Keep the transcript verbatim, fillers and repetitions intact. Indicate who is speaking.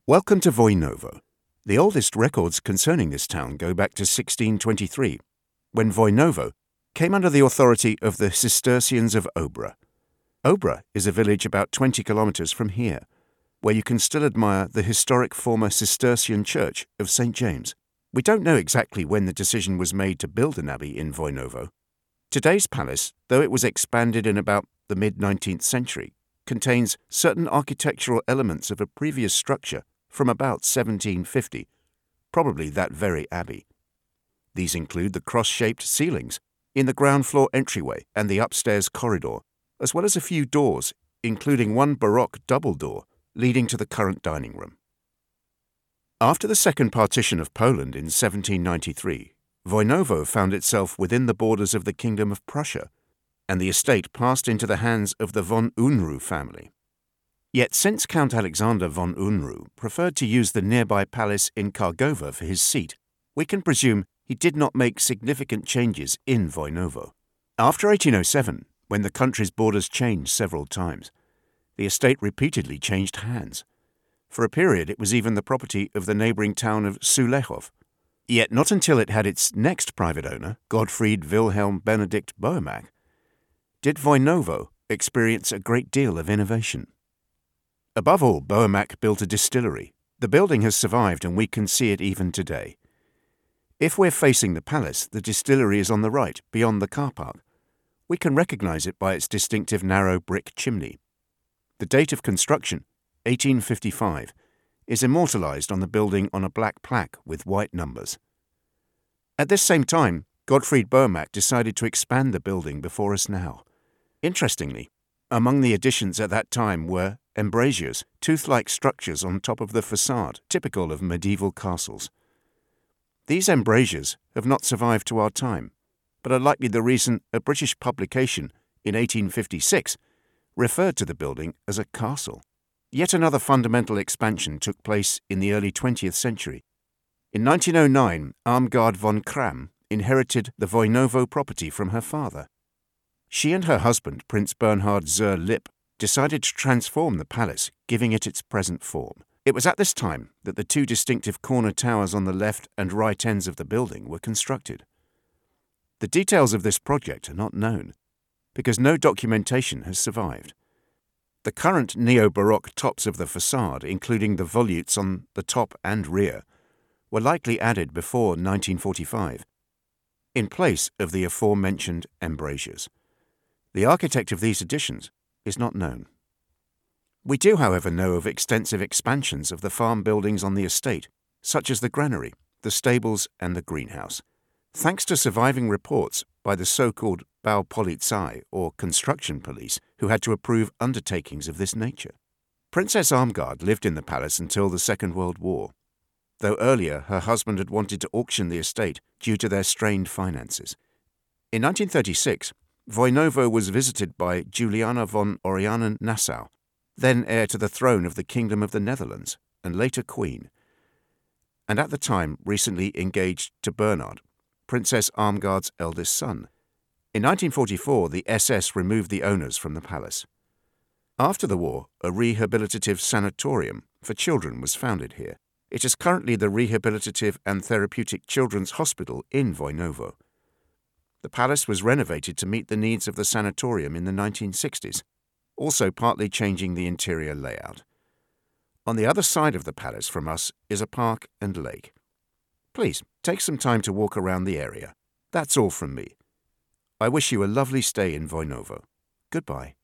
Speaker 1: Welcome to Vojnovo. The oldest records concerning this town go back to sixteen twenty-three, when Vojnovo came under the authority of the Cistercians of Obra. Obra is a village about twenty kilometers from here, where you can still admire the historic former Cistercian church of Saint James. We don't know exactly when the decision was made to build an abbey in Vojnovo. Today's palace, though it was expanded in about the mid-nineteenth century, contains certain architectural elements of a previous structure from about seventeen fifty, probably that very abbey. These include the cross-shaped ceilings in the ground floor entryway and the upstairs corridor, as well as a few doors, including one Baroque double door leading to the current dining room. After the second partition of Poland in seventeen ninety-three, Vojnovo found itself within the borders of the Kingdom of Prussia, and the estate passed into the hands of the von Unruh family. Yet since Count Alexander von Unruh preferred to use the nearby palace in Kargowa for his seat, we can presume he did not make significant changes in Vojnovo. After eighteen oh seven, when the country's borders changed several times, the estate repeatedly changed hands. For a period it was even the property of the neighbouring town of Sulechov. Yet not until it had its next private owner, Gottfried Wilhelm Benedict Bohumack, did Vojnovo experience a great deal of innovation. Above all, Bohumack built a distillery. The building has survived and we can see it even today. If we're facing the palace, the distillery is on the right, beyond the car park. We can recognise it by its distinctive narrow brick chimney. The date of construction, eighteen fifty-five, is immortalised on the building on a black plaque with white numbers. At this same time, Gottfried Bohumack decided to expand the building before us now. Interestingly, among the additions at that time were embrasures, tooth-like structures on top of the facade, typical of medieval castles. These embrasures have not survived to our time, but are likely the reason a British publication in eighteen fifty-six referred to the building as a castle. Yet another fundamental expansion took place in the early twentieth century. In nineteen oh nine, Armgard von Kram inherited the Vojnovo property from her father. She and her husband, Prince Bernhard zur Lippe, decided to transform the palace, giving it its present form. It was at this time that the two distinctive corner towers on the left and right ends of the building were constructed. The details of this project are not known, because no documentation has survived. The current neo-Baroque tops of the facade, including the volutes on the top and rear, were likely added before nineteen forty-five, in place of the aforementioned embrasures. The architect of these additions is not known. We do, however, know of extensive expansions of the farm buildings on the estate, such as the granary, the stables and the greenhouse, thanks to surviving reports by the so-called Baupolizei, or construction police, who had to approve undertakings of this nature. Princess Armgard lived in the palace until the Second World War, though earlier her husband had wanted to auction the estate due to their strained finances. In nineteen thirty-six, Vojnovo was visited by Juliana von Oranian-Nassau, then heir to the throne of the Kingdom of the Netherlands and later queen, and at the time recently engaged to Bernhard, Princess Armgard's eldest son. In nineteen forty-four, the S S removed the owners from the palace. After the war, a rehabilitative sanatorium for children was founded here. It is currently the Rehabilitative and Therapeutic Children's Hospital in Vojnovo. The palace was renovated to meet the needs of the sanatorium in the nineteen sixties, also partly changing the interior layout. On the other side of the palace from us is a park and lake. Please take some time to walk around the area. That's all from me. I wish you a lovely stay in Vojnovo. Goodbye.